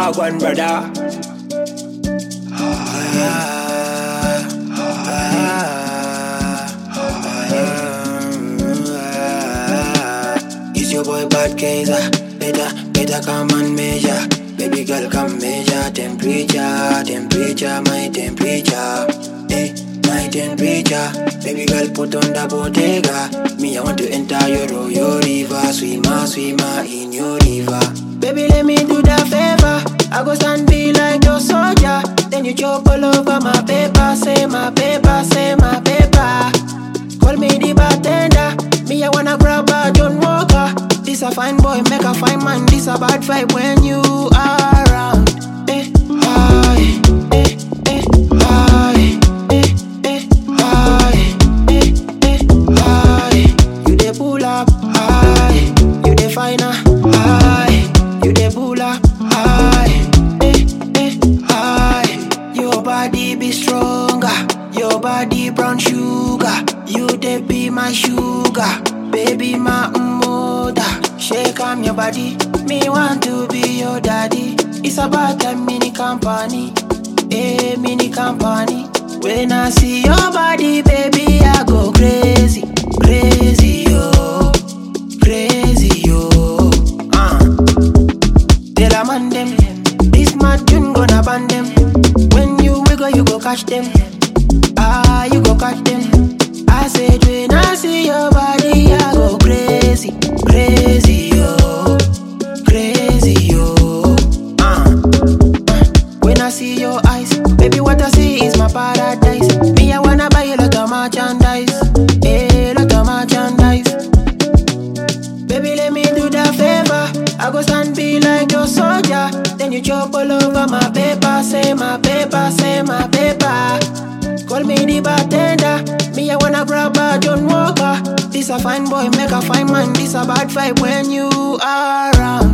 Wagwan brother. It's your boy Bad Kaiser. Better come and measure. Baby girl come measure temperature, my temperature. My temperature. Baby girl put on the Bottega. Me I want to enter your river. Swimmer in your river. Baby let me do the favor. I go stand be like your soldier. Then you chop all over my paper. Say my paper. Call me the bartender. Me I wanna grab a John Walker. This a fine boy, make a fine man. This a bad vibe when you are around. You dey pull up, you dey finer, you dey pull up, your body be stronger, your body brown sugar. You dey be my sugar, baby my mother. Shake on your body, me want to be your daddy. It's about a mini company, mini company. When I see your body, baby, I go crazy, yo, crazy, yo. Tell a man them, this mad tune gonna ban them. When you wiggle, you go catch them. You go catch them. I said when I see your body, I go crazy, yo, crazy, yo. When I see your eyes, baby, what I see is my paradise. Me, I wanna buy a lot of merchandise, lot of merchandise. Baby, let me do the favor. I go stand be like your soldier. Then you chop all over my paper. Say my paper. Call me the bartender. Me, I wanna grab a John Walker. This a fine boy, make a fine man. This a bad vibe when you are around.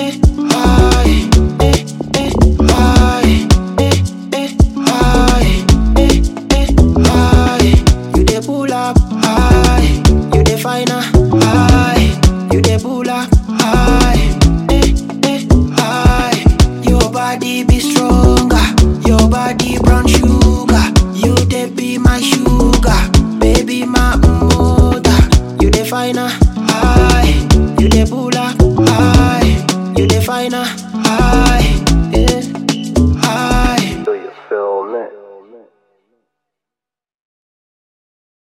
You dey pull up, you dey finer, you dey pull up, your body be stronger, your body brown sugar. You dey be my sugar, baby my mother. You dey finer.